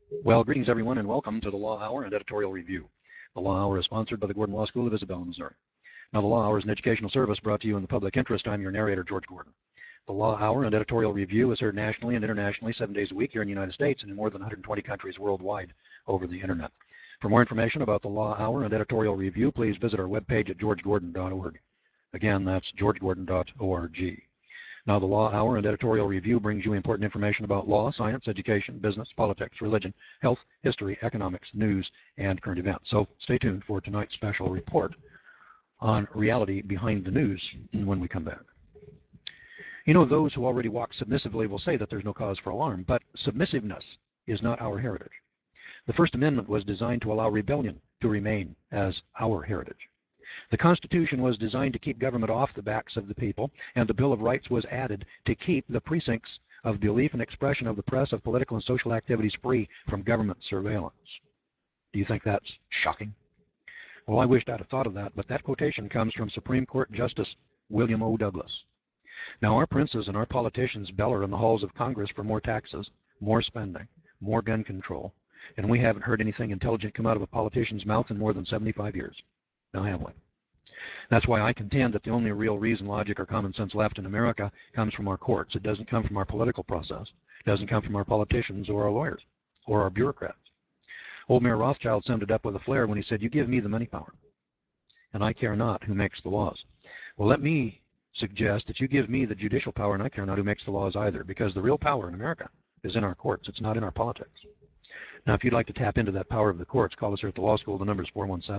Well, greetings everyone, and welcome to the Law Hour and Editorial Review. The Law Hour is sponsored by the Gordon Law School of Isabella, Missouri. Now, the Law Hour is an educational service brought to you in the public interest. I'm your narrator, George Gordon. The Law Hour and Editorial Review is heard nationally and internationally 7 days a week here in the United States and in more than 120 countries worldwide over the Internet. For more information about the Law Hour and Editorial Review, please visit our webpage at georgegordon.org. Again, that's georgegordon.org. Now, the Law Hour and Editorial Review brings you important information about law, science, education, business, politics, religion, health, history, economics, news, and current events. So stay tuned for tonight's special report on reality behind the news when we come back. You know, those who already walk submissively will say that there's no cause for alarm, but submissiveness is not our heritage. The First Amendment was designed to allow rebellion to remain as our heritage. The Constitution was designed to keep government off the backs of the people, and the Bill of Rights was added to keep the precincts of belief and expression of the press, of political and social activities free from government surveillance. Do you think that's shocking? Well, I wished I'd have thought of that, but that quotation comes from Supreme Court Justice William O. Douglas. Now, our princes and our politicians beller in the halls of Congress for more taxes, more spending, more gun control, and we haven't heard anything intelligent come out of a politician's mouth in more than 75 years. Now, have we? That's why I contend that the only real reason logic or common sense left in America comes from our courts. It doesn't come from our political process. It doesn't come from our politicians or our lawyers or our bureaucrats. Old Mayor Rothschild summed it up with a flair when he said, "You give me the money power, and I care not who makes the laws." Well, let me suggest that you give me the judicial power, and I care not who makes the laws either, because the real power in America is in our courts. It's not in our politics. Now, if you'd like to tap into that power of the courts, call us here at the law school. The number is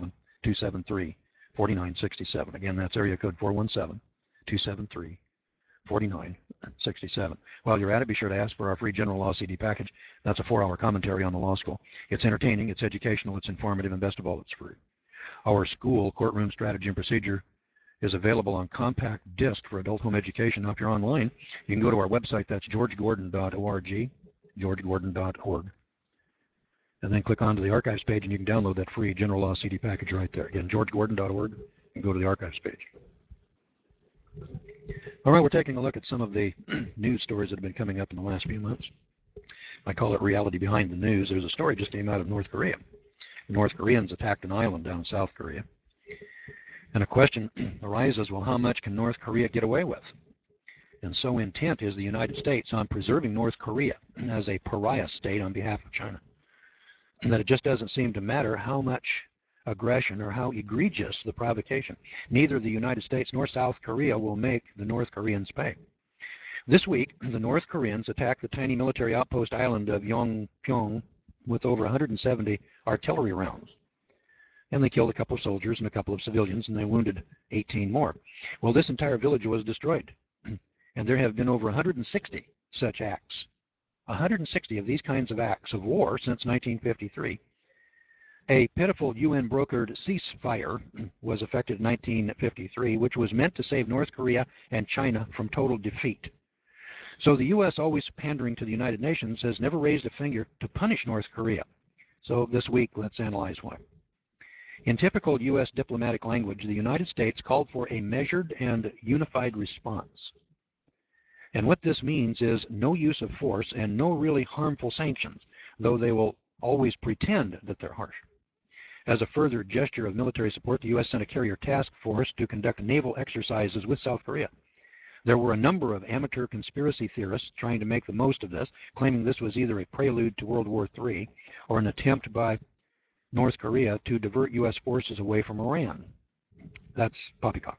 417-273-4967. Again, that's area code 417-273-4967. While you're at it, be sure to ask for our free general law CD package. That's a 4-hour commentary on the law school. It's entertaining, it's educational, it's informative, and best of all, it's free. Our school, Courtroom Strategy and Procedure, is available on compact disc for adult home education. Now, if you're online, you can go to our website. That's georgegordon.org, georgegordon.org. And then click onto the archives page, and you can download that free general law CD package right there. Again, georgegordon.org, and go to the archives page. All right, we're taking a look at some of the news stories that have been coming up in the last few months. I call it reality behind the news. There's a story just came out of North Korea. The North Koreans attacked an island down in South Korea. And a question arises, well, how much can North Korea get away with? And so intent is the United States on preserving North Korea as a pariah state on behalf of China, that it just doesn't seem to matter how much aggression or how egregious the provocation. Neither the United States nor South Korea will make the North Koreans pay. This week, the North Koreans attacked the tiny military outpost island of Yongpyong with over 170 artillery rounds. And they killed a couple of soldiers and a couple of civilians, and they wounded 18 more. Well, this entire village was destroyed. And there have been over 160 such acts. 160 of these kinds of acts of war since 1953. A pitiful UN-brokered ceasefire was effected in 1953, which was meant to save North Korea and China from total defeat. So the U.S., always pandering to the United Nations, has never raised a finger to punish North Korea. So this week, let's analyze why. In typical U.S. diplomatic language, the United States called for a measured and unified response. And what this means is no use of force and no really harmful sanctions, though they will always pretend that they're harsh. As a further gesture of military support, the U.S. sent a carrier task force to conduct naval exercises with South Korea. There were a number of amateur conspiracy theorists trying to make the most of this, claiming this was either a prelude to World War III or an attempt by North Korea to divert U.S. forces away from Iran. That's poppycock.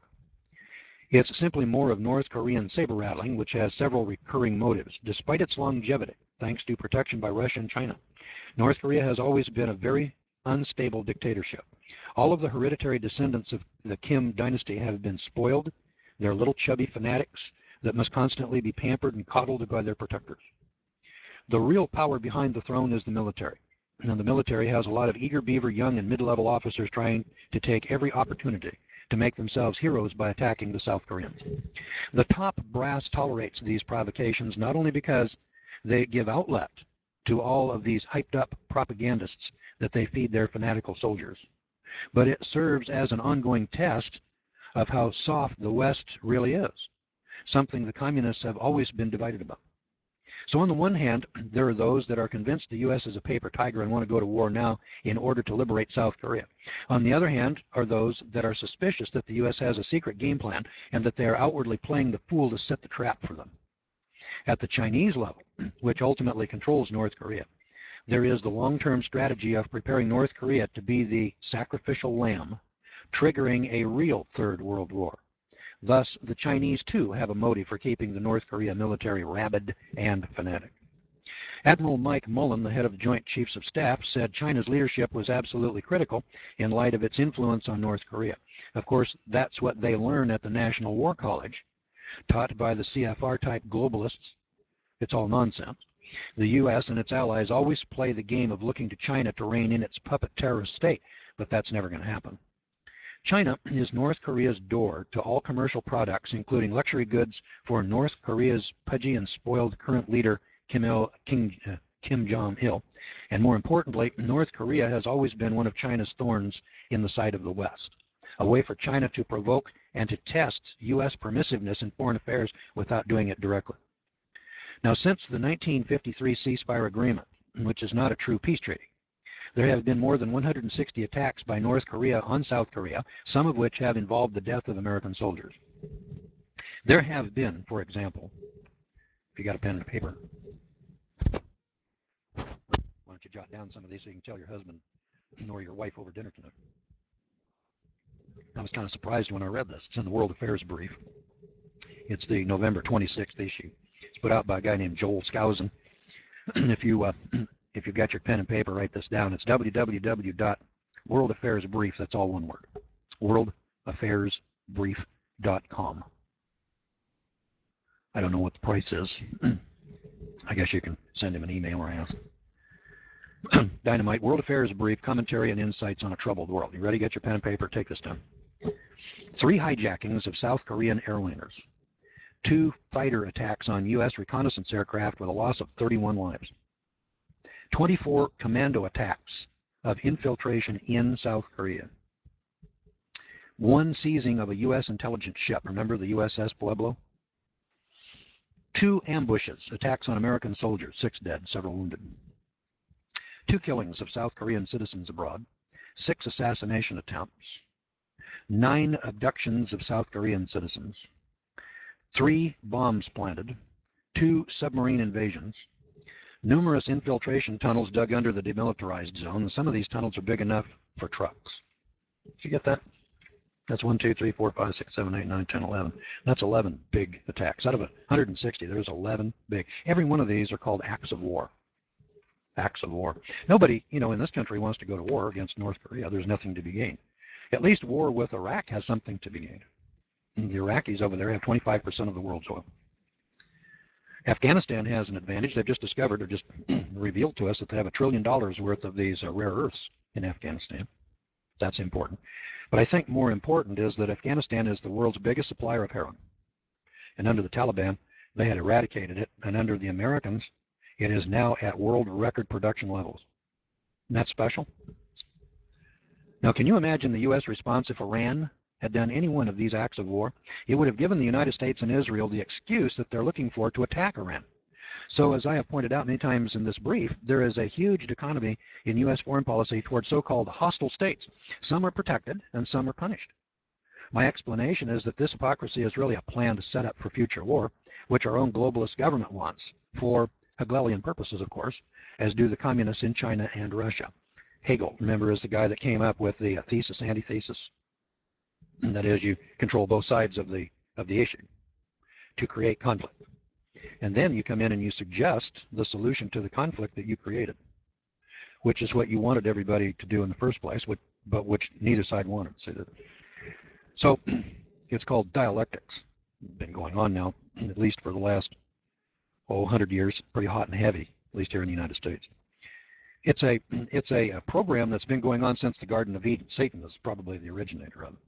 It's simply more of North Korean saber-rattling, which has several recurring motives. Despite its longevity, thanks to protection by Russia and China, North Korea has always been a very unstable dictatorship. All of the hereditary descendants of the Kim dynasty have been spoiled. They're little chubby fanatics that must constantly be pampered and coddled by their protectors. The real power behind the throne is the military. And the military has a lot of eager beaver young and mid-level officers trying to take every opportunity to make themselves heroes by attacking the South Koreans. The top brass tolerates these provocations not only because they give outlet to all of these hyped-up propagandists that they feed their fanatical soldiers, but it serves as an ongoing test of how soft the West really is, something the communists have always been divided about. So on the one hand, there are those that are convinced the U.S. is a paper tiger and want to go to war now in order to liberate South Korea. On the other hand are those that are suspicious that the U.S. has a secret game plan and that they are outwardly playing the fool to set the trap for them. At the Chinese level, which ultimately controls North Korea, there is the long-term strategy of preparing North Korea to be the sacrificial lamb, triggering a real Third World War. Thus, the Chinese, too, have a motive for keeping the North Korea military rabid and fanatic. Admiral Mike Mullen, the head of the Joint Chiefs of Staff, said China's leadership was absolutely critical in light of its influence on North Korea. Of course, that's what they learn at the National War College, taught by the CFR-type globalists. It's all nonsense. The U.S. and its allies always play the game of looking to China to rein in its puppet terrorist state, but that's never going to happen. China is North Korea's door to all commercial products, including luxury goods for North Korea's pudgy and spoiled current leader Kim Jong-il. And more importantly, North Korea has always been one of China's thorns in the side of the West, a way for China to provoke and to test U.S. permissiveness in foreign affairs without doing it directly. Now, since the 1953 ceasefire agreement, which is not a true peace treaty, there have been more than 160 attacks by North Korea on South Korea, some of which have involved the death of American soldiers. There have been, for example, if you got a pen and a paper, why don't you jot down some of these so you can tell your husband or your wife over dinner tonight. I was kind of surprised when I read this. It's in the World Affairs Brief. It's the November 26th issue. It's put out by a guy named Joel Skousen. If you've got your pen and paper, write this down. It's www.worldaffairsbrief. That's all one word. worldaffairsbrief.com. I don't know what the price is. I guess you can send him an email or ask. Dynamite, World Affairs Brief, commentary and insights on a troubled world. You ready? Get your pen and paper. Take this down. 3 hijackings of South Korean airliners. 2 fighter attacks on U.S. reconnaissance aircraft with a loss of 31 lives. 24 commando attacks of infiltration in South Korea. 1 seizing of a U.S. intelligence ship. Remember the USS Pueblo? 2 ambushes, attacks on American soldiers, 6 dead, several wounded. 2 killings of South Korean citizens abroad. 6 assassination attempts. 9 abductions of South Korean citizens. 3 bombs planted. 2 submarine invasions. Numerous infiltration tunnels dug under the demilitarized zone. Some of these tunnels are big enough for trucks. Did you get that? That's 1, 2, 3, 4, 5, 6, 7, 8, 9, 10, 11. That's 11 big attacks. Out of 160, there's 11 big. Every one of these are called acts of war. Acts of war. Nobody, in this country wants to go to war against North Korea. There's nothing to be gained. At least war with Iraq has something to be gained. The Iraqis over there have 25% of the world's oil. Afghanistan has an advantage. They've just discovered or just revealed to us that they have $1 trillion worth of these rare earths in Afghanistan. That's important. But I think more important is that Afghanistan is the world's biggest supplier of heroin. And under the Taliban, they had eradicated it. And under the Americans, it is now at world record production levels. Isn't that special? Now, can you imagine the U.S. response if Iran had done any one of these acts of war? It would have given the United States and Israel the excuse that they're looking for to attack Iran. So as I have pointed out many times in this brief, there is a huge dichotomy in U.S. foreign policy towards so-called hostile states. Some are protected and some are punished. My explanation is that this hypocrisy is really a plan to set up for future war, which our own globalist government wants, for Hegelian purposes, of course, as do the communists in China and Russia. Hegel, remember, is the guy that came up with the thesis, antithesis. And that is, you control both sides of the issue to create conflict. And then you come in and you suggest the solution to the conflict that you created, which is what you wanted everybody to do in the first place, but which neither side wanted. So it's called dialectics. It's been going on now, at least for the last 100 years, pretty hot and heavy, at least here in the United States. It's a program that's been going on since the Garden of Eden. Satan is probably the originator of it.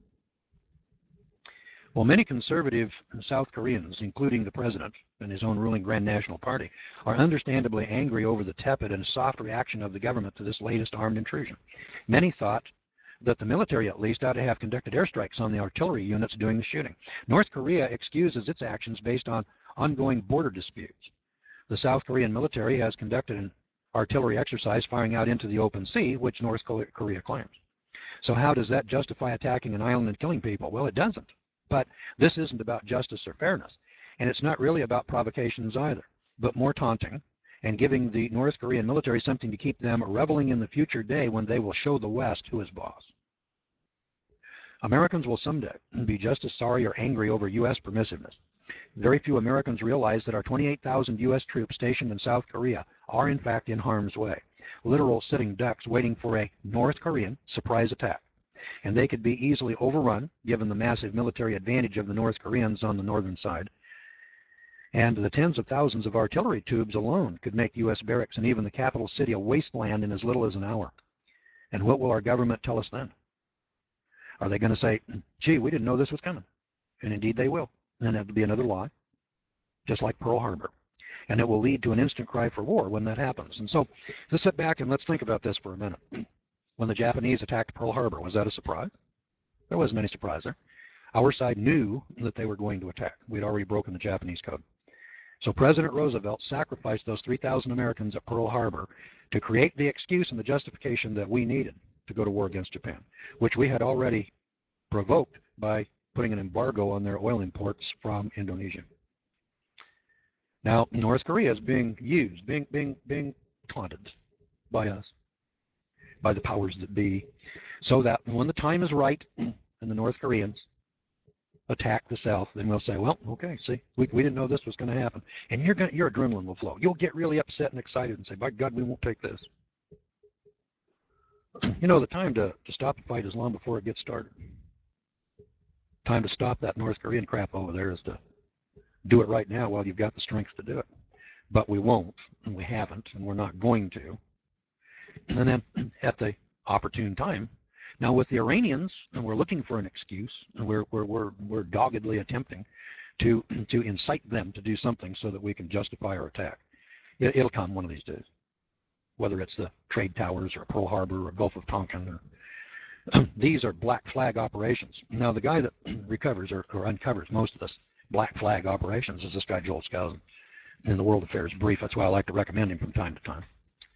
Well, many conservative South Koreans, including the president and his own ruling Grand National Party, are understandably angry over the tepid and soft reaction of the government to this latest armed intrusion. Many thought that the military, at least, ought to have conducted airstrikes on the artillery units doing the shooting. North Korea excuses its actions based on ongoing border disputes. the South Korean military has conducted an artillery exercise firing out into the open sea, which North Korea claims. So how does that justify attacking an island and killing people? Well, it doesn't. But this isn't about justice or fairness, and it's not really about provocations either, but more taunting and giving the North Korean military something to keep them reveling in the future day when they will show the West who is boss. Americans will someday be just as sorry or angry over U.S. permissiveness. Very few Americans realize that our 28,000 U.S. troops stationed in South Korea are in fact in harm's way, literal sitting ducks waiting for a North Korean surprise attack. And they could be easily overrun, given the massive military advantage of the North Koreans on the northern side. And the tens of thousands of artillery tubes alone could make U.S. barracks and even the capital city a wasteland in as little as an hour. And what will our government tell us then? Are they going to say, gee, we didn't know this was coming? And indeed they will. And that'll be another lie, just like Pearl Harbor. And it will lead to an instant cry for war when that happens. And so let's sit back and let's think about this for a minute. When the Japanese attacked Pearl Harbor, was that a surprise? There wasn't any surprise there. Our side knew that they were going to attack. We'd already broken the Japanese code. So President Roosevelt sacrificed those 3,000 Americans at Pearl Harbor to create the excuse and the justification that we needed to go to war against Japan, which we had already provoked by putting an embargo on their oil imports from Indonesia. Now, North Korea is being used, being taunted by us, by the powers that be, so that when the time is right and the North Koreans attack the South, then we'll say, well, okay, see, we didn't know this was going to happen. And your adrenaline will flow. You'll get really upset and excited and say, by God, we won't take this. You know, the time to stop the fight is long before it gets started. Time to stop that North Korean crap over there is to do it right now while you've got the strength to do it. But we won't, and we haven't, and we're not going to. And then at the opportune time, now with the Iranians, and we're looking for an excuse, and we're doggedly attempting to incite them to do something so that we can justify our attack. It'll come one of these days, whether it's the trade towers or Pearl Harbor or Gulf of Tonkin. These are black flag operations. Now the guy that recovers or uncovers most of this black flag operations is this guy Joel Skousen in the World Affairs Brief. That's why I like to recommend him from time to time.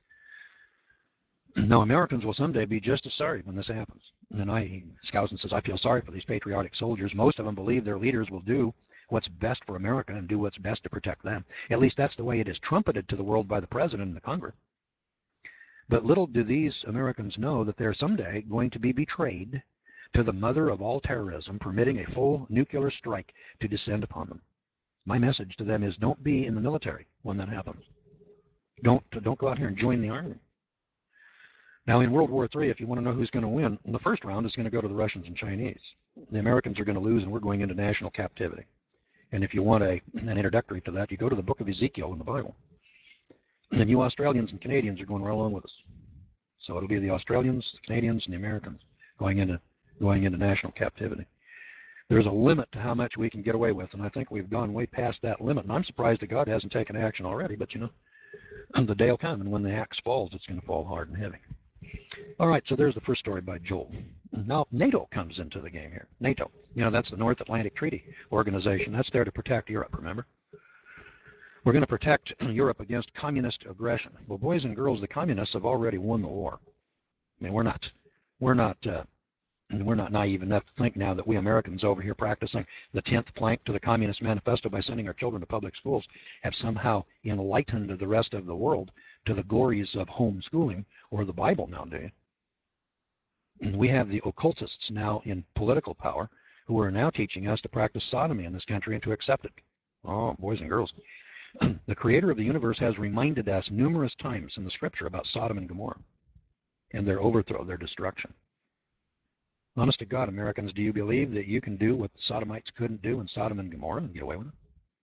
Now, Americans will someday be just as sorry when this happens. And Skousen says, I feel sorry for these patriotic soldiers. Most of them believe their leaders will do what's best for America and do what's best to protect them. At least that's the way it is trumpeted to the world by the President and the Congress. But little do these Americans know that they're someday going to be betrayed to the mother of all terrorism, permitting a full nuclear strike to descend upon them. My message to them is don't be in the military when that happens. Don't go out here and join the army. Now, in World War III, if you want to know who's going to win, the first round is going to go to the Russians and Chinese. The Americans are going to lose, and we're going into national captivity. And if you want an introductory to that, you go to the book of Ezekiel in the Bible. And you Australians and Canadians are going right along with us. So it'll be the Australians, the Canadians, and the Americans going into national captivity. There's a limit to how much we can get away with, and I think we've gone way past that limit. And I'm surprised that God hasn't taken action already, but you know, the day will come, and when the axe falls, it's going to fall hard and heavy. All right, so there's the first story by Joel. Now, NATO comes into the game here. NATO, you know, that's the North Atlantic Treaty Organization. That's there to protect Europe, remember? We're going to protect Europe against communist aggression. Well, boys and girls, the communists have already won the war. I mean, we're not naive enough to think now that we Americans over here practicing the 10th plank to the Communist Manifesto by sending our children to public schools have somehow enlightened the rest of the world to the glories of homeschooling or the Bible now, do you? And we have the occultists now in political power who are now teaching us to practice sodomy in this country and to accept it. Oh, boys and girls. The creator of the universe has reminded us numerous times in the scripture about Sodom and Gomorrah and their overthrow, their destruction. Honest to God, Americans, do you believe that you can do what the Sodomites couldn't do in Sodom and Gomorrah and get away with it?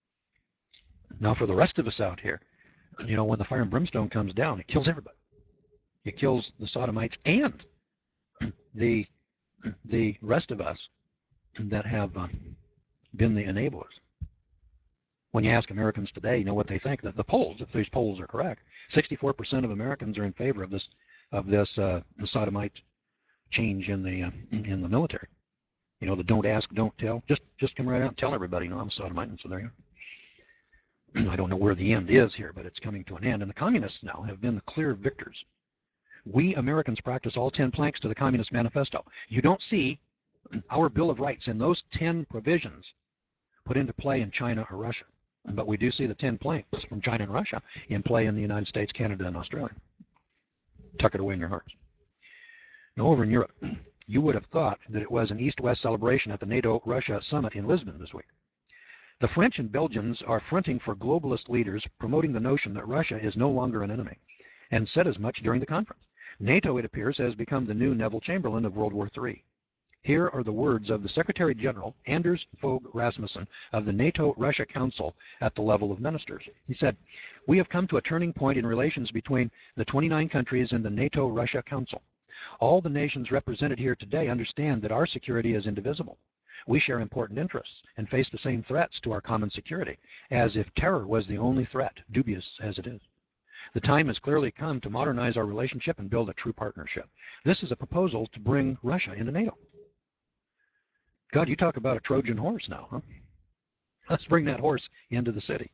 Now, for the rest of us out here, you know, when the fire and brimstone comes down, it kills everybody. It kills the Sodomites and the rest of us that have been the enablers. When you ask Americans today, you know what they think. That the polls, if these polls are correct, 64% of Americans are in favor of this the Sodomite change in the military. You know, the don't ask, don't tell. Just come right out and tell everybody, you know, I'm a Sodomite, and so there you I don't know where the end is here, but it's coming to an end. And the communists now have been the clear victors. We Americans practice all 10 planks to the Communist Manifesto. You don't see our Bill of Rights in those 10 provisions put into play in China or Russia. But we do see the 10 planks from China and Russia in play in the United States, Canada, and Australia. Tuck it away in your hearts. Now, over in Europe, you would have thought that it was an East-West celebration at the NATO-Russia summit in Lisbon this week. The French and Belgians are fronting for globalist leaders, promoting the notion that Russia is no longer an enemy, and said as much during the conference. NATO, it appears, has become the new Neville Chamberlain of World War III. Here are the words of the Secretary General, Anders Fogh Rasmussen, of the NATO-Russia Council at the level of ministers. He said, "We have come to a turning point in relations between the 29 countries in the NATO-Russia Council. All the nations represented here today understand that our security is indivisible. We share important interests and face the same threats to our common security, as if terror was the only threat, dubious as it is. The time has clearly come to modernize our relationship and build a true partnership. This is a proposal to bring Russia into NATO." God, you talk about a Trojan horse now, huh? Let's bring that horse into the city.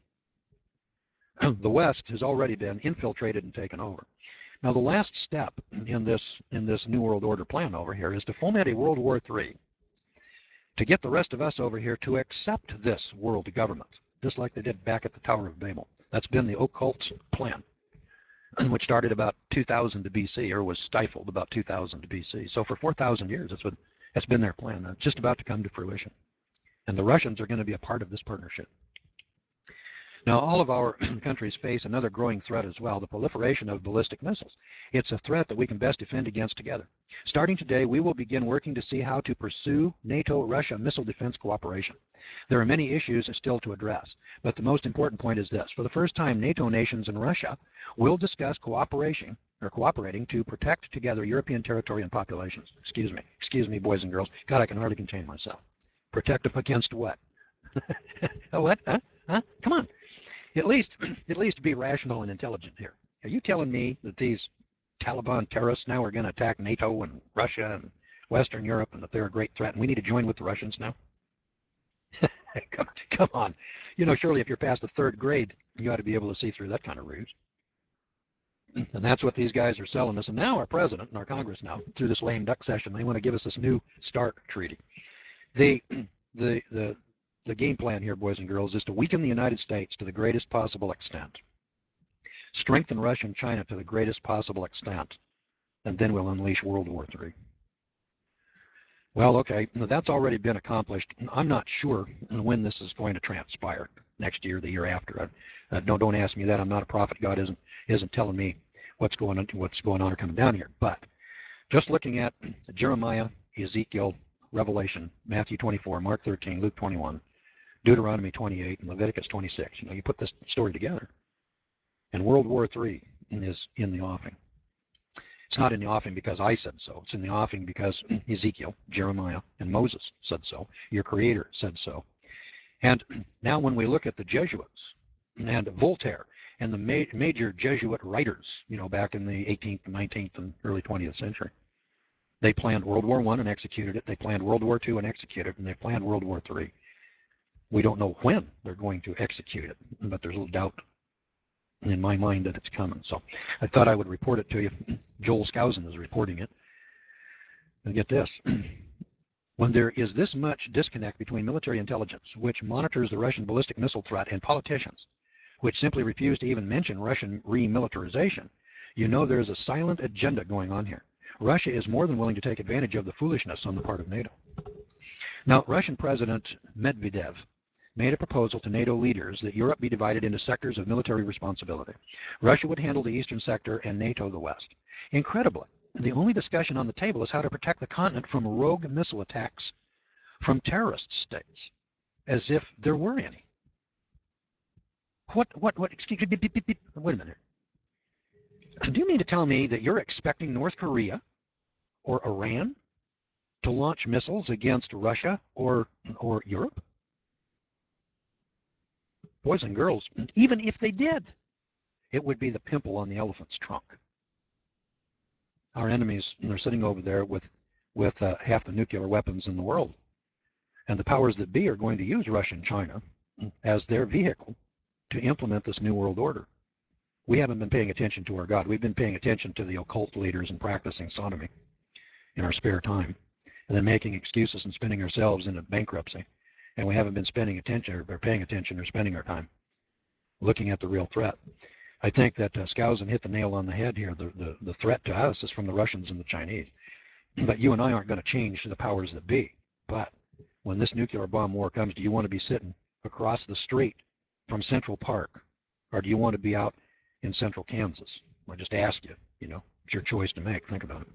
The West has already been infiltrated and taken over. Now, the last step in this New World Order plan over here is to foment a World War III, to get the rest of us over here to accept this world government, just like they did back at the Tower of Babel. That's been the occult plan, which started about 2000 to BC, or was stifled about 2000 to BC. So for 4,000 years, it's been their plan. It's just about to come to fruition. And the Russians are going to be a part of this partnership. Now, all of our countries face another growing threat as well, the proliferation of ballistic missiles. It's a threat that we can best defend against together. Starting today, we will begin working to see how to pursue NATO-Russia missile defense cooperation. There are many issues still to address, but the most important point is this. For the first time, NATO nations and Russia will discuss cooperating to protect together European territory and populations. Excuse me, boys and girls. God, I can hardly contain myself. Protect them against what? What? Huh? Come on. At least be rational and intelligent here. Are you telling me that these Taliban terrorists now are going to attack NATO and Russia and Western Europe, and that they're a great threat, and we need to join with the Russians now? Come on. You know, surely if you're past the third grade, you ought to be able to see through that kind of ruse. And that's what these guys are selling us. And now our president and our Congress now, through this lame duck session, they want to give us this new START treaty. The game plan here, boys and girls, is to weaken the United States to the greatest possible extent, strengthen Russia and China to the greatest possible extent, and then we'll unleash World War III. Well, okay, that's already been accomplished. I'm not sure when this is going to transpire, next year, the year after. Don't ask me that. I'm not a prophet. God isn't telling me what's going on or coming down here. But just looking at Jeremiah, Ezekiel, Revelation, Matthew 24, Mark 13, Luke 21, Deuteronomy 28, and Leviticus 26. You know, you put this story together, and World War III is in the offing. It's not in the offing because I said so. It's in the offing because Ezekiel, Jeremiah, and Moses said so. Your Creator said so. And now when we look at the Jesuits and Voltaire and the major Jesuit writers, you know, back in the 18th, 19th, and early 20th century, they planned World War I and executed it. They planned World War II and executed it. And they planned World War III. We don't know when they're going to execute it, but there's a little doubt in my mind that it's coming. So I thought I would report it to you. Joel Skousen is reporting it. And get this. When there is this much disconnect between military intelligence, which monitors the Russian ballistic missile threat, and politicians, which simply refuse to even mention Russian remilitarization, you know there is a silent agenda going on here. Russia is more than willing to take advantage of the foolishness on the part of NATO. Now, Russian President Medvedev made a proposal to NATO leaders that Europe be divided into sectors of military responsibility. Russia would handle the eastern sector and NATO the west. Incredibly, the only discussion on the table is how to protect the continent from rogue missile attacks from terrorist states, as if there were any. Excuse me, wait a minute. Do you mean to tell me that you're expecting North Korea or Iran to launch missiles against Russia or Europe? Boys and girls, even if they did, it would be the pimple on the elephant's trunk. Our enemies, they're sitting over there with half the nuclear weapons in the world. And the powers that be are going to use Russia and China as their vehicle to implement this New World Order. We haven't been paying attention to our God. We've been paying attention to the occult leaders and practicing sodomy in our spare time, and then making excuses and spinning ourselves into bankruptcy. And we haven't been paying attention or spending our time looking at the real threat. I think that Skousen hit the nail on the head here. The threat to us is from the Russians and the Chinese. But you and I aren't going to change the powers that be. But when this nuclear bomb war comes, do you want to be sitting across the street from Central Park, or do you want to be out in central Kansas? I just ask you, it's your choice to make. Think about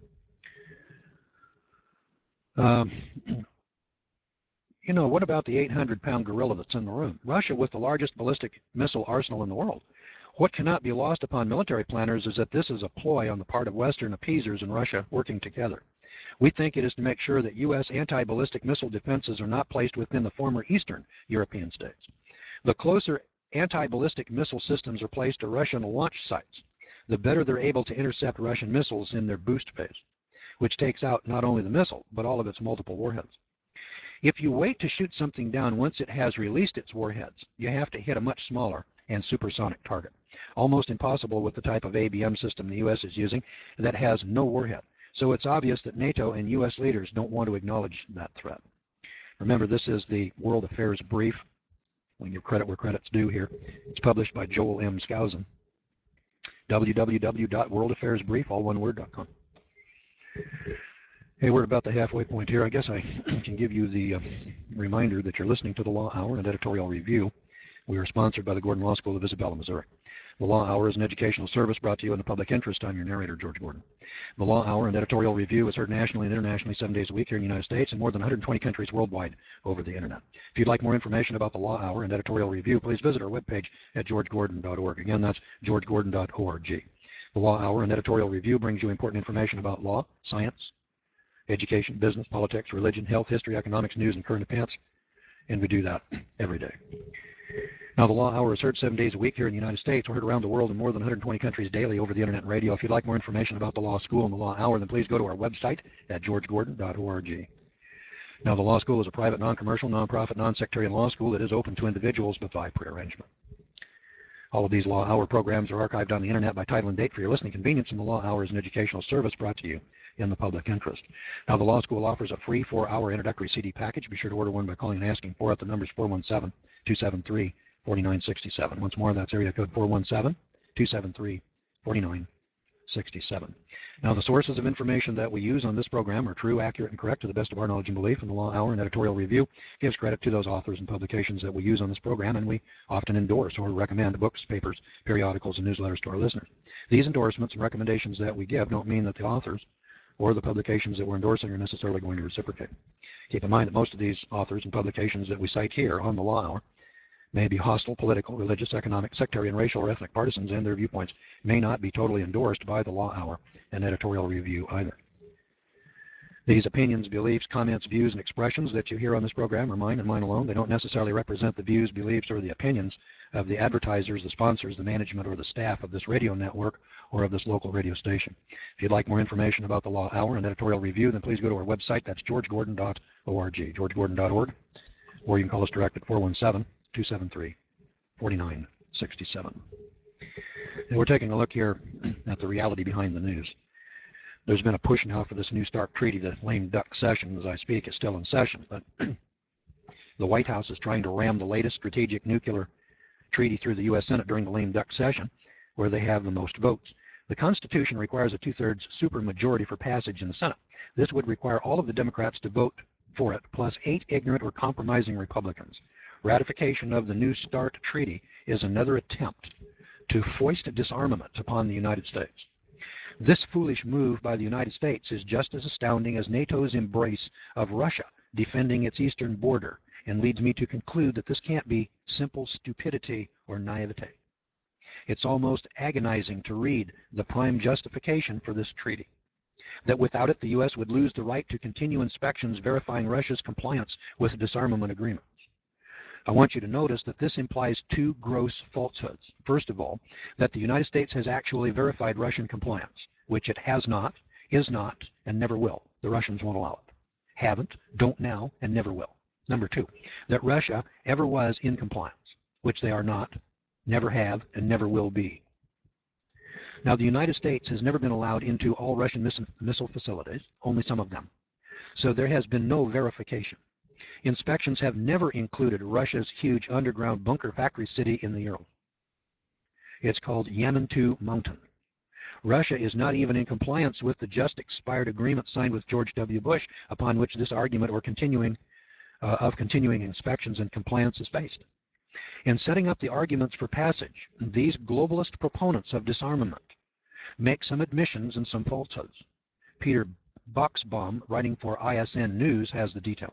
it. What about the 800-pound gorilla that's in the room? Russia, with the largest ballistic missile arsenal in the world. What cannot be lost upon military planners is that this is a ploy on the part of Western appeasers and Russia working together. We think it is to make sure that U.S. anti-ballistic missile defenses are not placed within the former Eastern European states. The closer anti-ballistic missile systems are placed to Russian launch sites, the better they're able to intercept Russian missiles in their boost phase, which takes out not only the missile, but all of its multiple warheads. If you wait to shoot something down once it has released its warheads, you have to hit a much smaller and supersonic target. Almost impossible with the type of ABM system the U.S. is using that has no warhead. So it's obvious that NATO and U.S. leaders don't want to acknowledge that threat. Remember, this is the World Affairs Brief. We give credit where credit's due here. It's published by Joel M. Skousen. www.worldaffairsbrief.com. Hey, we're about the halfway point here. I guess I can give you the reminder that you're listening to the Law Hour and Editorial Review. We are sponsored by the Gordon Law School of Isabella, Missouri. The Law Hour is an educational service brought to you in the public interest. I'm your narrator, George Gordon. The Law Hour and Editorial Review is heard nationally and internationally 7 days a week here in the United States and more than 120 countries worldwide over the Internet. If you'd like more information about the Law Hour and Editorial Review, please visit our webpage at georgegordon.org. Again, that's georgegordon.org. The Law Hour and Editorial Review brings you important information about law, science, education, business, politics, religion, health, history, economics, news, and current events, and we do that every day. Now, the Law Hour is heard 7 days a week here in the United States. We're heard around the world in more than 120 countries daily over the Internet and radio. If you'd like more information about the Law School and the Law Hour, then please go to our website at georgegordon.org. Now, the Law School is a private, non-commercial, non-profit, non-sectarian law school that is open to individuals but by prearrangement. All of these Law Hour programs are archived on the Internet by title and date for your listening convenience, and the Law Hour is an educational service brought to you in the public interest. Now, the Law School offers a free 4-hour introductory CD package. Be sure to order one by calling and asking for it. The number is 417-273-4967. Once more, that's area code 417-273-4967. Now, the sources of information that we use on this program are true, accurate, and correct to the best of our knowledge and belief, and the Law Hour and Editorial Review gives credit to those authors and publications that we use on this program, and we often endorse or recommend books, papers, periodicals, and newsletters to our listeners. These endorsements and recommendations that we give don't mean that the authors or the publications that we're endorsing are necessarily going to reciprocate. Keep in mind that most of these authors and publications that we cite here on the Law Hour may be hostile, political, religious, economic, sectarian, racial, or ethnic partisans, and their viewpoints may not be totally endorsed by the Law Hour and Editorial Review either. These opinions, beliefs, comments, views, and expressions that you hear on this program are mine and mine alone. They don't necessarily represent the views, beliefs, or the opinions of the advertisers, the sponsors, the management, or the staff of this radio network or of this local radio station. If you'd like more information about the Law Hour and Editorial Review, then please go to our website. That's georgegordon.org, georgegordon.org, or you can call us direct at 417-273-4967. And we're taking a look here at the reality behind the news. There's been a push now for this new START treaty. The lame duck session, as I speak, is still in session, but the White House is trying to ram the latest strategic nuclear treaty through the U.S. Senate during the lame duck session, where they have the most votes. The Constitution requires a two-thirds supermajority for passage in the Senate. This would require all of the Democrats to vote for it, plus 8 ignorant or compromising Republicans. Ratification of the new START treaty is another attempt to foist disarmament upon the United States. This foolish move by the United States is just as astounding as NATO's embrace of Russia defending its eastern border, and leads me to conclude that this can't be simple stupidity or naivete. It's almost agonizing to read the prime justification for this treaty, that without it the U.S. would lose the right to continue inspections verifying Russia's compliance with disarmament agreements. I want you to notice that this implies 2 gross falsehoods. First of all, that the United States has actually verified Russian compliance, which it has not, is not, and never will. The Russians won't allow it. Haven't, don't now, and never will. Number 2, that Russia ever was in compliance, which they are not never have, and never will be. Now, the United States has never been allowed into all Russian missile facilities, only some of them. So there has been no verification. Inspections have never included Russia's huge underground bunker factory city in the Urals. It's called Yamantau Mountain. Russia is not even in compliance with the just expired agreement signed with George W. Bush, upon which this argument or continuing inspections and compliance is based. In setting up the arguments for passage, these globalist proponents of disarmament make some admissions and some falsehoods. Peter Buxbaum, writing for ISN News, has the details.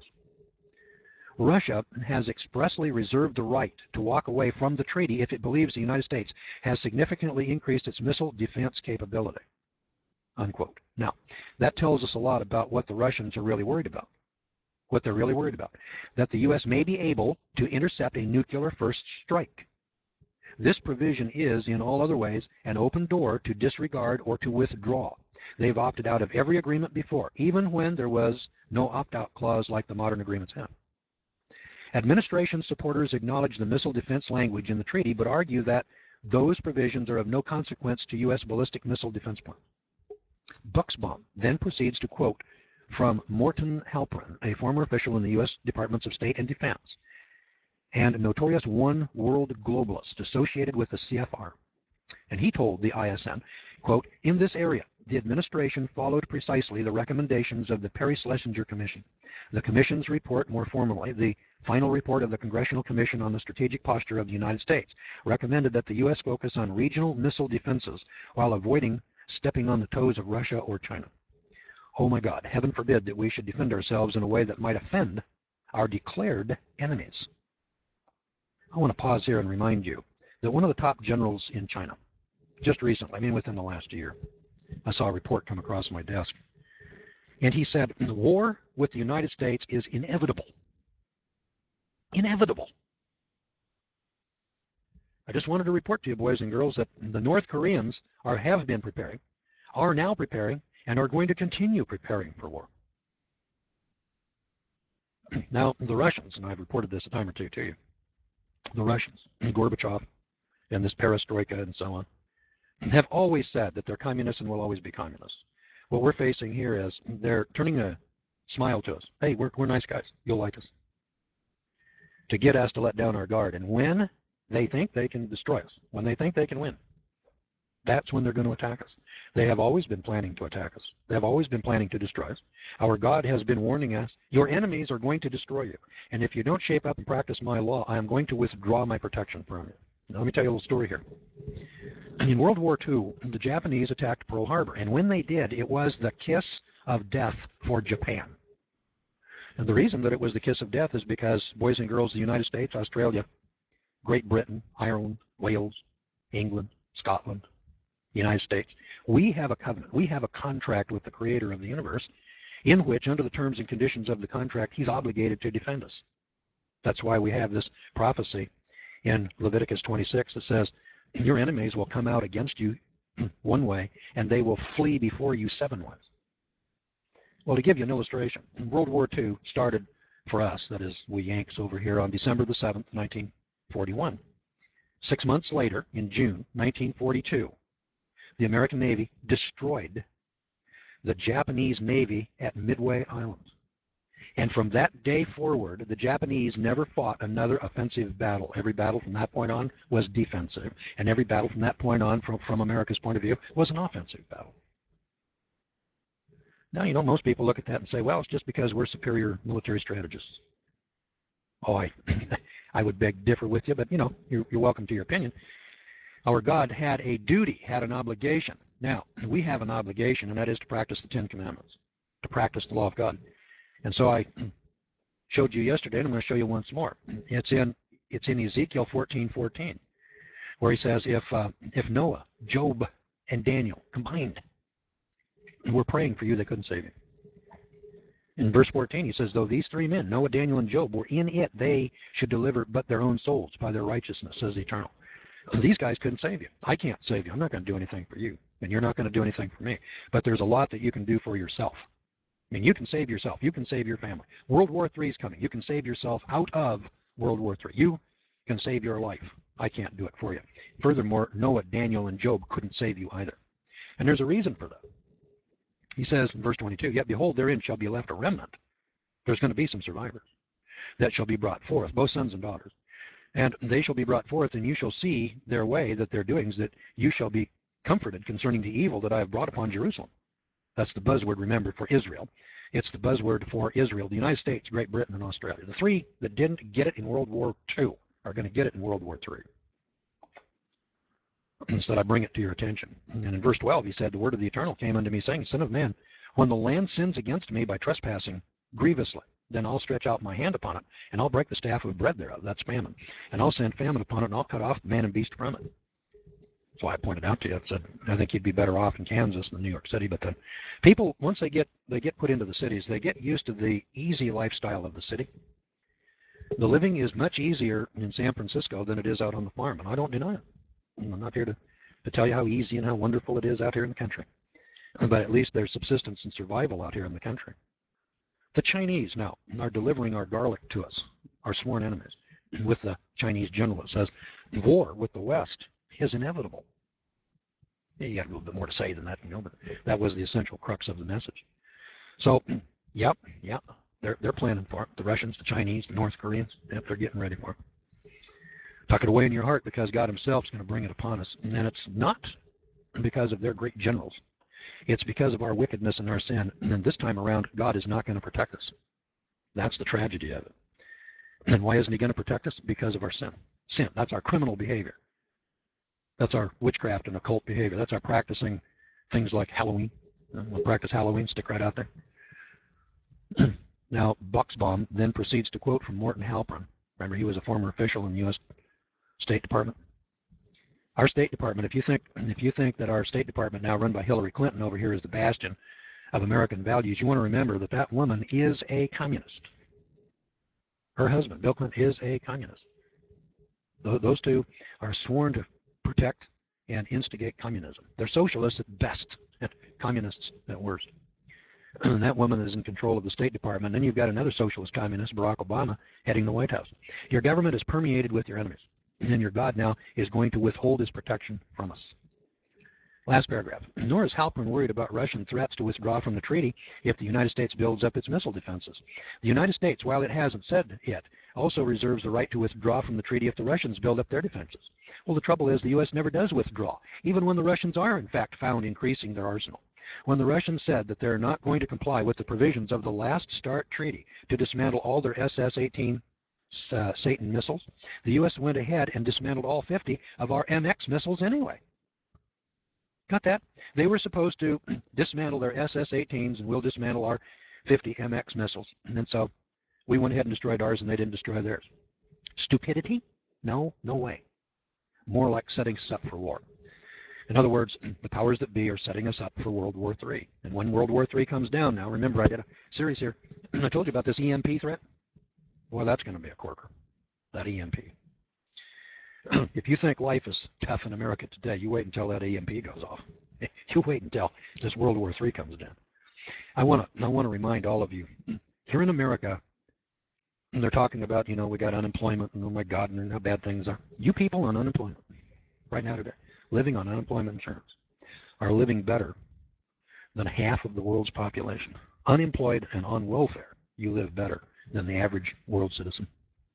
Russia has expressly reserved the right to walk away from the treaty if it believes the United States has significantly increased its missile defense capability. Unquote. Now, that tells us a lot about what the Russians are really worried about. What they're really worried about. That the U.S. may be able to intercept a nuclear first strike. This provision is, in all other ways, an open door to disregard or to withdraw. They've opted out of every agreement before, even when there was no opt-out clause like the modern agreements have. Administration supporters acknowledge the missile defense language in the treaty, but argue that those provisions are of no consequence to U.S. ballistic missile defense plans. Buxbaum then proceeds to quote from Morton Halperin, a former official in the U.S. Departments of State and Defense, and a notorious one world globalist associated with the CFR. And he told the ISN, quote, in this area, the administration followed precisely the recommendations of the Perry-Schlesinger Commission. The Commission's report, more formally, the final report of the Congressional Commission on the Strategic Posture of the United States, recommended that the U.S. focus on regional missile defenses while avoiding stepping on the toes of Russia or China. Oh my God, heaven forbid that we should defend ourselves in a way that might offend our declared enemies. I want to pause here and remind you that one of the top generals in China, just recently, I mean within the last year, I saw a report come across my desk, and he said, the war with the United States is inevitable. Inevitable. I just wanted to report to you, boys and girls, that the North Koreans have been preparing, are now preparing, and are going to continue preparing for war. Now, the Russians, and I've reported this a time or two to you, the Russians, Gorbachev, and this perestroika and so on, have always said that they're communists and will always be communists. What we're facing here is they're turning a smile to us. Hey, we're nice guys. You'll like us. To get us to let down our guard. And when they think they can destroy us, when they think they can win, that's when they're going to attack us. They have always been planning to attack us. They have always been planning to destroy us. Our God has been warning us, your enemies are going to destroy you. And if you don't shape up and practice my law, I am going to withdraw my protection from you. Now, let me tell you a little story here. In World War II, the Japanese attacked Pearl Harbor. And when they did, it was the kiss of death for Japan. And the reason that it was the kiss of death is because, boys and girls, the United States, Australia, Great Britain, Ireland, Wales, England, Scotland, the United States, we have a covenant. We have a contract with the creator of the universe in which, under the terms and conditions of the contract, he's obligated to defend us. That's why we have this prophecy in Leviticus 26 that says, your enemies will come out against you one way, and they will flee before you 7 ways. Well, to give you an illustration, World War II started for us, that is, we Yanks over here, on December the 7th, 1941. 6 months later, in June 1942, the American Navy destroyed the Japanese Navy at Midway Island. And from that day forward, the Japanese never fought another offensive battle. Every battle from that point on was defensive. And every battle from that point on, from America's point of view, was an offensive battle. Now, you know, most people look at that and say, well, it's just because we're superior military strategists. Oh, I would beg to differ with you, but, you know, you're welcome to your opinion. Our God had a duty, had an obligation. Now, we have an obligation, and that is to practice the Ten Commandments, to practice the law of God. And so I showed you yesterday, and I'm going to show you once more. It's in Ezekiel 14:14, where he says, if Noah, Job, and Daniel combined were praying for you, they couldn't save you. In verse 14, he says, though these 3 men, Noah, Daniel, and Job, were in it, they should deliver but their own souls by their righteousness, says the Eternal. These guys couldn't save you. I can't save you. I'm not going to do anything for you, and you're not going to do anything for me. But there's a lot that you can do for yourself. I mean, you can save yourself. You can save your family. World War III is coming. You can save yourself out of World War III. You can save your life. I can't do it for you. Furthermore, Noah, Daniel, and Job couldn't save you either. And there's a reason for that. He says in verse 22, yet behold, therein shall be left a remnant. There's going to be some survivors that shall be brought forth, both sons and daughters. And they shall be brought forth, and you shall see their way, that their doings, that you shall be comforted concerning the evil that I have brought upon Jerusalem. That's the buzzword, remember, for Israel. It's the buzzword for Israel, the United States, Great Britain, and Australia. The three that didn't get it in World War II are going to get it in World War III. Instead, I bring it to your attention. And in verse 12, he said, the word of the Eternal came unto me, saying, Son of man, when the land sins against me by trespassing grievously, then I'll stretch out my hand upon it, and I'll break the staff of bread thereof. That's famine. And I'll send famine upon it, and I'll cut off man and beast from it. That's why I pointed out to you. I said, I think you'd be better off in Kansas than New York City. But the people, once they get put into the cities, they get used to the easy lifestyle of the city. The living is much easier in San Francisco than it is out on the farm, and I don't deny it. I'm not here to tell you how easy and how wonderful it is out here in the country. But at least there's subsistence and survival out here in the country. The Chinese now are delivering our garlic to us, our sworn enemies, with the Chinese general that says war with the West is inevitable. Yeah, you got a little bit more to say than that, but that was the essential crux of the message. So, yep, they're planning for it. The Russians, the Chinese, the North Koreans, yep, they're getting ready for it. Tuck it away in your heart, because God himself is going to bring it upon us. And it's not because of their great generals. It's because of our wickedness and our sin. And this time around, God is not going to protect us. That's the tragedy of it. And why isn't he going to protect us? Because of our sin. Sin, that's our criminal behavior. That's our witchcraft and occult behavior. That's our practicing things like Halloween. We'll practice Halloween, stick right out there. Now, Buxbaum then proceeds to quote from Morton Halperin. Remember, he was a former official in the U.S. State Department. Our State Department, if you think that our State Department, now run by Hillary Clinton over here, is the bastion of American values, you want to remember that that woman is a communist. Her husband, Bill Clinton, is a communist. Those two are sworn to protect and instigate communism. They're socialists at best, and communists at worst. And that woman is in control of the State Department. Then you've got another socialist communist, Barack Obama, heading the White House. Your government is permeated with your enemies. And your God now is going to withhold his protection from us. Last paragraph. Nor is Halperin worried about Russian threats to withdraw from the treaty if the United States builds up its missile defenses. The United States, while it hasn't said yet, also reserves the right to withdraw from the treaty if the Russians build up their defenses. Well, the trouble is the U.S. never does withdraw, even when the Russians are, in fact, found increasing their arsenal. When the Russians said that they're not going to comply with the provisions of the Last START treaty to dismantle all their SS-18 Satan missiles, the U.S. went ahead and dismantled all 50 of our MX missiles anyway. Got that? They were supposed to dismantle their SS-18s, and we'll dismantle our 50 MX missiles. And so we went ahead and destroyed ours, and they didn't destroy theirs. Stupidity? No, no way. More like setting us up for war. In other words, the powers that be are setting us up for World War III. And when World War III comes down, now remember I did a series here. I told you about this EMP threat. Well, that's going to be a corker, that EMP. If you think life is tough in America today, you wait until that EMP goes off. You wait until this World War III comes down. I want to remind all of you, here in America, they're talking about, we got unemployment, and oh my God, and how bad things are. You people on unemployment right now today, living on unemployment insurance, are living better than half of the world's population. Unemployed and on welfare, you live better than the average world citizen.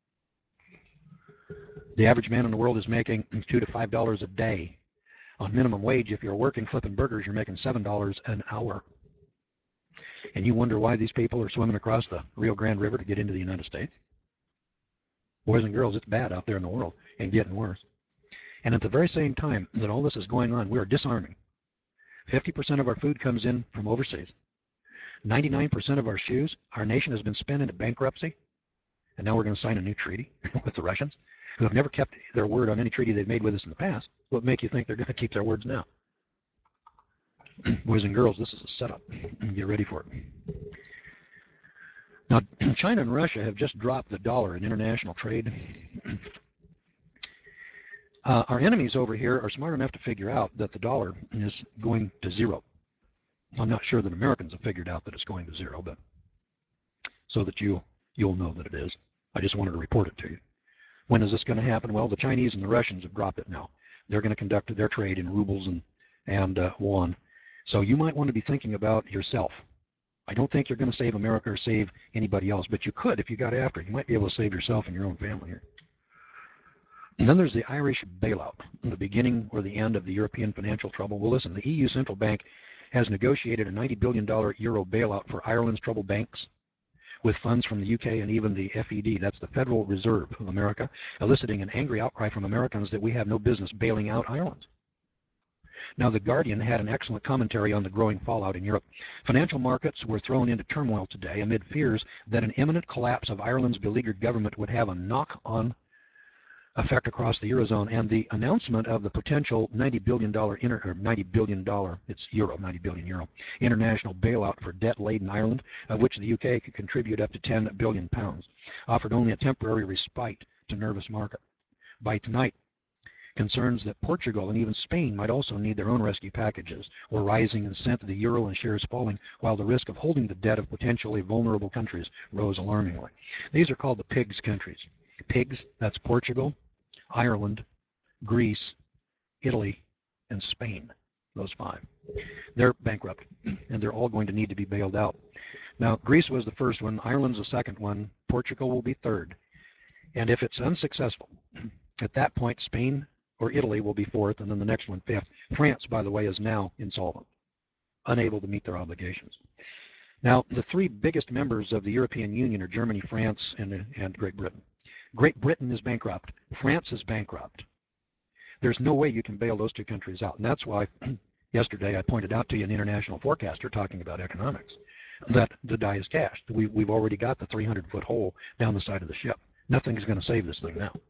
The average man in the world is making $2 to $5 a day on minimum wage. If you're working flipping burgers, you're making $7 an hour. And you wonder why these people are swimming across the Rio Grande River to get into the United States? Boys and girls, it's bad out there in the world and getting worse. And at the very same time that all this is going on, we are disarming. 50% of our food comes in from overseas. 99% of our shoes, our nation has been spent into bankruptcy, and now we're going to sign a new treaty with the Russians, who have never kept their word on any treaty they've made with us in the past. What make you think they're going to keep their words now? Boys and girls, this is a setup. Get ready for it. Now, China and Russia have just dropped the dollar in international trade. Our enemies over here are smart enough to figure out that the dollar is going to zero. I'm not sure that Americans have figured out that it's going to zero, but so that you'll know that it is. I just wanted to report it to you. When is this going to happen? Well, the Chinese and the Russians have dropped it now. They're going to conduct their trade in rubles and yuan. So you might want to be thinking about yourself. I don't think you're going to save America or save anybody else, but you could if you got after it. You might be able to save yourself and your own family here. And then there's the Irish bailout, the beginning or the end of the European financial trouble. Well, listen, the EU Central Bank has negotiated a $90 billion euro bailout for Ireland's troubled banks with funds from the UK and even the FED, that's the Federal Reserve of America, eliciting an angry outcry from Americans that we have no business bailing out Ireland. Now, The Guardian had an excellent commentary on the growing fallout in Europe. Financial markets were thrown into turmoil today amid fears that an imminent collapse of Ireland's beleaguered government would have a knock-on effect across the Eurozone, and the announcement of the potential $90 billion, it's euro, 90 billion euro, international bailout for debt-laden Ireland, of which the UK could contribute up to £10 billion, offered only a temporary respite to nervous market. By tonight, concerns that Portugal and even Spain might also need their own rescue packages were rising and sent the euro and shares falling, while the risk of holding the debt of potentially vulnerable countries rose alarmingly. These are called the PIGS countries. PIGS, that's Portugal, Ireland, Greece, Italy, and Spain, those five. They're bankrupt, and they're all going to need to be bailed out. Now, Greece was the first one, Ireland's the second one, Portugal will be third. And if it's unsuccessful, at that point, Spain or Italy will be fourth, and then the next one fifth. France, by the way, is now insolvent, unable to meet their obligations. Now, the three biggest members of the European Union are Germany, France, and Great Britain. Great Britain is bankrupt. France is bankrupt. There's no way you can bail those two countries out. And that's why yesterday I pointed out to you an international forecaster talking about economics, that the die is cast. We've already got the 300-foot hole down the side of the ship. Nothing's going to save this thing now.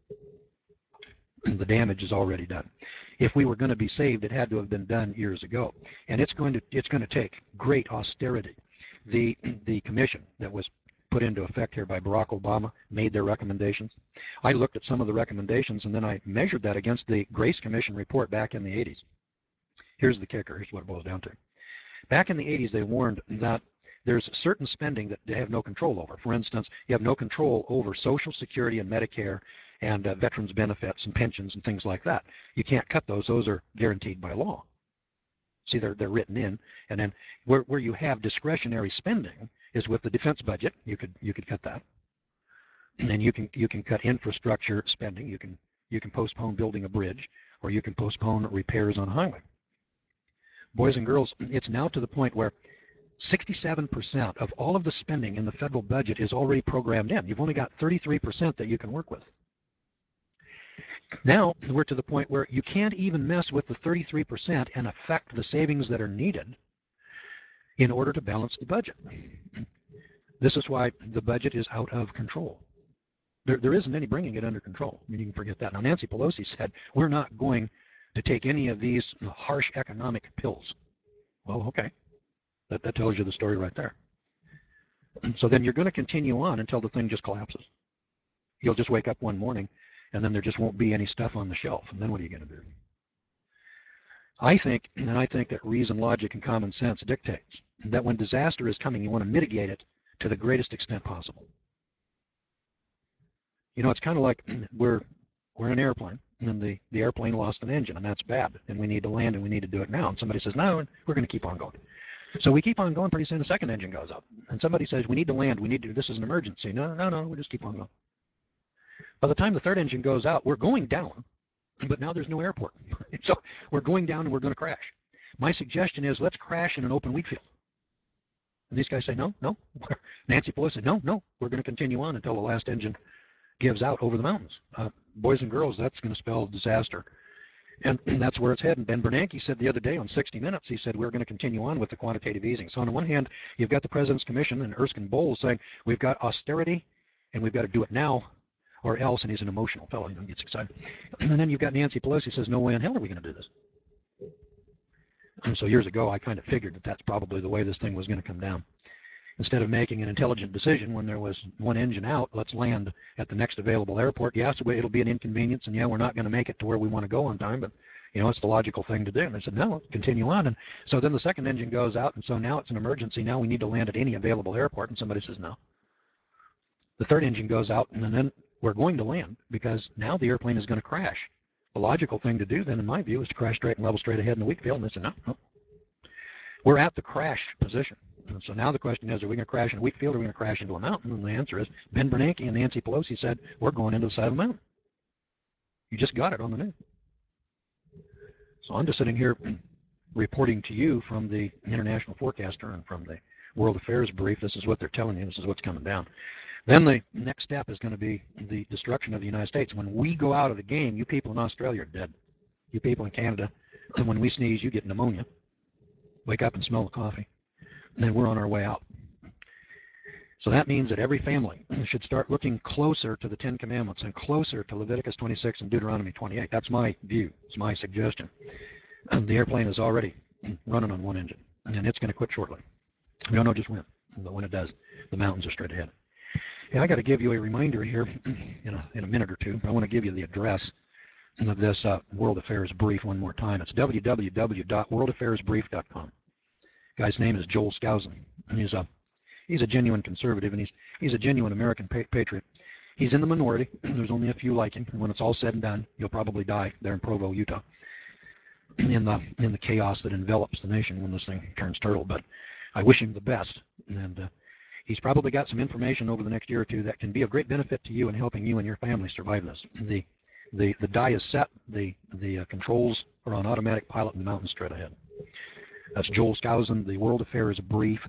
The damage is already done. If we were going to be saved, it had to have been done years ago. And it's going to take great austerity. The commission that was put into effect here by Barack Obama made their recommendations. I looked at some of the recommendations and then I measured that against the Grace Commission report back in the 80s. Here's the kicker. Here's what it boils down to. Back in the 80s, they warned that there's certain spending that they have no control over. For instance, you have no control over Social Security and Medicare and veterans benefits and pensions and things like that. You can't cut those. Those are guaranteed by law. See, they're written in. And then where you have discretionary spending is with the defense budget. You could cut that. And then you can cut infrastructure spending. You can postpone building a bridge, or you can postpone repairs on a highway. Boys and girls, it's now to the point where 67% of all of the spending in the federal budget is already programmed in. You've only got 33% that you can work with. Now we're to the point where you can't even mess with the 33% and affect the savings that are needed in order to balance the budget. This is why the budget is out of control. There isn't any bringing it under control. I mean, you can forget that. Now, Nancy Pelosi said, we're not going to take any of these harsh economic pills. Well, okay. That tells you the story right there. So then you're going to continue on until the thing just collapses. You'll just wake up one morning, and then there just won't be any stuff on the shelf. And then what are you going to do? I think that reason, logic, and common sense dictates that when disaster is coming, you want to mitigate it to the greatest extent possible. You know, it's kind of like we're in an airplane, and the airplane lost an engine, and that's bad, and we need to land, and we need to do it now. And somebody says, no, we're going to keep on going. So we keep on going. Pretty soon the second engine goes up, and somebody says, we need to land. This is an emergency. No, we just keep on going. By the time the third engine goes out, we're going down, but now there's no airport. So we're going down, and we're going to crash. My suggestion is let's crash in an open wheat field. And these guys say, no. Nancy Pelosi said, no, we're going to continue on until the last engine gives out over the mountains. Boys and girls, that's going to spell disaster. And that's where it's heading. Ben Bernanke said the other day on 60 Minutes, he said we're going to continue on with the quantitative easing. So on the one hand, you've got the President's Commission and Erskine Bowles saying we've got austerity and we've got to do it now or else, and he's an emotional fellow, he gets excited. And then you've got Nancy Pelosi says, no way in hell are we going to do this. And so years ago, I kind of figured that that's probably the way this thing was going to come down. Instead of making an intelligent decision when there was one engine out, let's land at the next available airport. Yes, it'll be an inconvenience, and yeah, we're not going to make it to where we want to go on time, but you know, it's the logical thing to do. And they said, no, continue on. And so then the second engine goes out, and so now it's an emergency. Now we need to land at any available airport, and somebody says no. The third engine goes out, and then we're going to land because now the airplane is going to crash. The logical thing to do then, in my view, is to crash straight and level straight ahead in the weak field. And they said, no, no. We're at the crash position. And so now the question is, are we going to crash in a weak field or are we going to crash into a mountain? And the answer is, Ben Bernanke and Nancy Pelosi said, we're going into the side of a mountain. You just got it on the news. So I'm just sitting here reporting to you from the International Forecaster and from the World Affairs Brief. This is what they're telling you. This is what's coming down. Then the next step is going to be the destruction of the United States. When we go out of the game, you people in Australia are dead. You people in Canada, when we sneeze, you get pneumonia. Wake up and smell the coffee. And then we're on our way out. So that means that every family should start looking closer to the Ten Commandments and closer to Leviticus 26 and Deuteronomy 28. That's my view. It's my suggestion. The airplane is already running on one engine, and it's going to quit shortly. We don't know just when, but when it does, the mountains are straight ahead. Hey, I got to give you a reminder here in a minute or two. I want to give you the address of this World Affairs Brief one more time. It's www.worldaffairsbrief.com. Guy's name is Joel Skousen. He's a genuine conservative, and he's a genuine American patriot. He's in the minority. There's only a few like him, and when it's all said and done, you'll probably die there in Provo, Utah, in the chaos that envelops the nation when this thing turns turtle. But I wish him the best, and he's probably got some information over the next year or two that can be of great benefit to you in helping you and your family survive this. The die is set. The controls are on automatic pilot in the mountains straight ahead. That's Joel Skousen, the World Affairs Brief,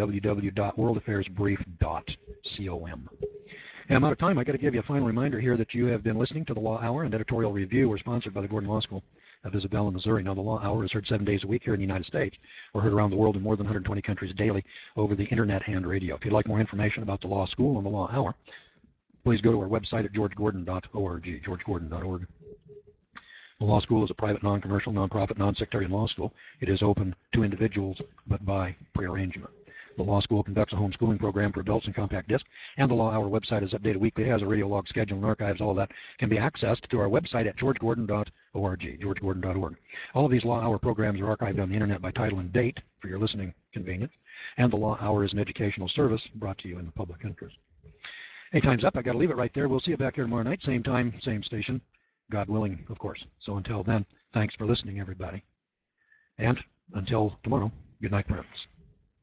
www.worldaffairsbrief.com. And I'm out of time. I've got to give you a final reminder here that you have been listening to the Law Hour and editorial review. We're sponsored by the Gordon Law School of Isabella, Missouri. Now, the Law Hour is heard 7 days a week here in the United States. We're heard around the world in more than 120 countries daily over the internet and radio. If you'd like more information about the Law School and the Law Hour, please go to our website at georgegordon.org, georgegordon.org. The law school is a private, non-commercial, non-profit, non-sectarian law school. It is open to individuals, but by prearrangement. The law school conducts a homeschooling program for adults in compact disc, and the Law Hour website is updated weekly. It has a radio log schedule and archives. All of that can be accessed through our website at georgegordon.org, georgegordon.org. All of these Law Hour programs are archived on the internet by title and date for your listening convenience, and the Law Hour is an educational service brought to you in the public interest. Hey, time's up. I've got to leave it right there. We'll see you back here tomorrow night, same time, same station. God willing, of course. So until then, thanks for listening, everybody. And until tomorrow, good night, friends.